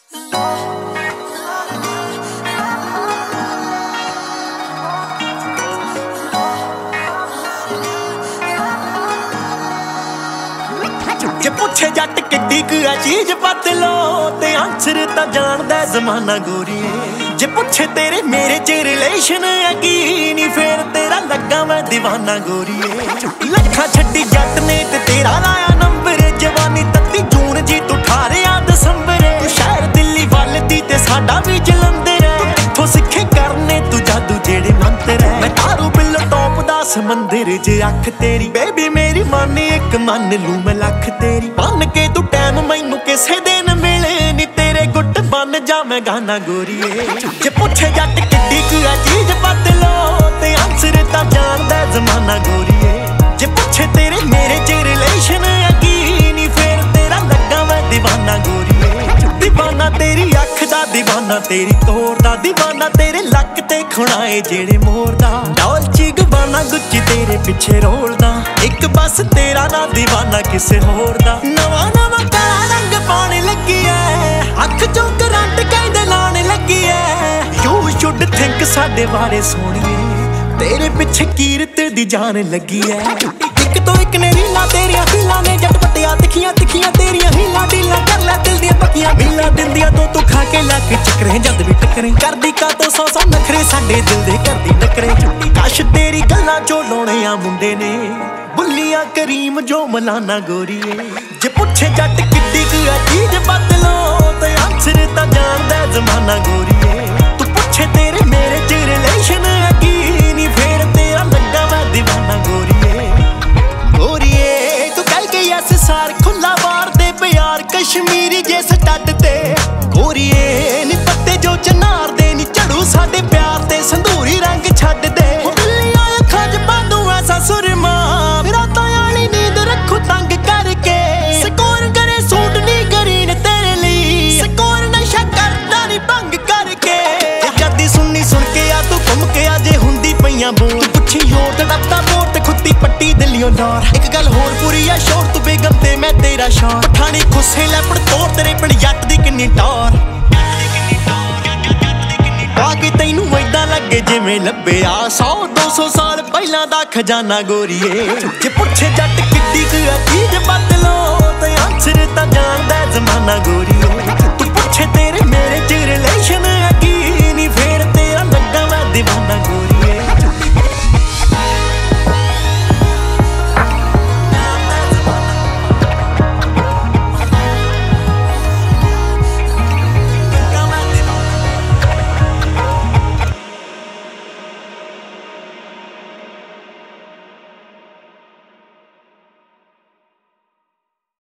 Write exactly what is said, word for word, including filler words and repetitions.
जे पुछे जट किड्डी क चीज बदलो ते आंसर तां जानदा जमाना गोरीए। जे पुछे तेरे मेरे च रिलेशन है की नी फिर तेरा लगा मैं दीवाना गोरीए। लखा छड्डी जट ने ते तेरा लाया नंबर जवानी तत्ती जून जी तू अठारह दसंबर। तू शहर दिल्ली वल दी ते साडा भी जलंधर है। इत्थों सिखे करने तू जादू जेड़े मंत्र है। मैं तारू बिल्लो टॉप दा समंदर जे अख तेरी बेबी मेरी मन एक मन लू मैं लख तेरी। बन के तू टैम मैनू किसे दिन मिले नी तेरे गुट बन जा मैं गाना गोरीए। जे पुछे जट किड्डी क चीज बदलो ते आंसर तां जानदा जमाना गोरीए। जे पुछे तेरे मेरे च रिलेशन है की नी फिर तेरा लगा मैं दीवाना गोरीए। दीवाना तेरी अख दा दीवाना तेरी तोर दा दीवाना तेरे लक ते खुणाए जेड़े मोर दा। डॉल्ची गबाना गुच्ची तेरे पिछे रोलदा एक बस तेरा ना दीवाना किसे होर दा। नवा नवा काला रंग पाने लगी है अख चों करंट कहंदे लाने लगी है। यू शुड थिंक साडे बारे सोहणीए तेरे पिछे कीरत दी जान लगी है। एक तो एक ने रीला तेरिया हीला ने जट पटिया तिखियां तिखियां तेरिया हीला डीला कर लै दिल दियां पक्कियां बिल्ला दिंदियां तो तू खा के लक चक्करे जद भी टकरे करदी का तो सौ सौ नखरे साडे दिल दे करदी टकरे। काश तेरी गल्लां चो लोणे आ मुंडे ने बुल्लियां करीम जो मलाना गोरीए। जे पुछे जट किड्डी क चीज बदलो ते आंसर तां जानदा जमाना गोरीए। तू पुछे तेरे मेरे च रिलेशन है की नी फिर तेरा लगा मैं दीवाना गोरीए। गोरीए तू कल के यस सार खुला बार दे प्यार कश्मीरी जे स्टड ते। गोरीए नी पत्ते जो चनार दे नी झड़ू साडे प्यार ते संधूरी रंग छड्ड दे। बिल्लियां अखां च बांधू ऐसा सुरमा रातां आली नींद रखू तंग करके। स्कोर करे सूट नी ग्रीन तेरे ਲਈ स्कोर नशा करदा नी भंग करके। जदी सुननी सुन के आ तू घुम के आ जे हुंदी पईयां बोल पुछी योट डब्बा बोट खुत्ती पट्टी दिलियों डोर। एक गल होर पूरी आ शोर तू बेगम ते मैं तेरा शौर पठानी खुसे लैपड़ तोड़ तेरे पिंड जट दी किन्नी टौर। आगे तैनू ऐदां लगे जिवें लभ्या सौ दो सौ साल पहलां दा खजाना गोरीए। जे पुछे जट किड्डी क चीज बदलो ते आंसर तां जानदा जमाना गोरीए।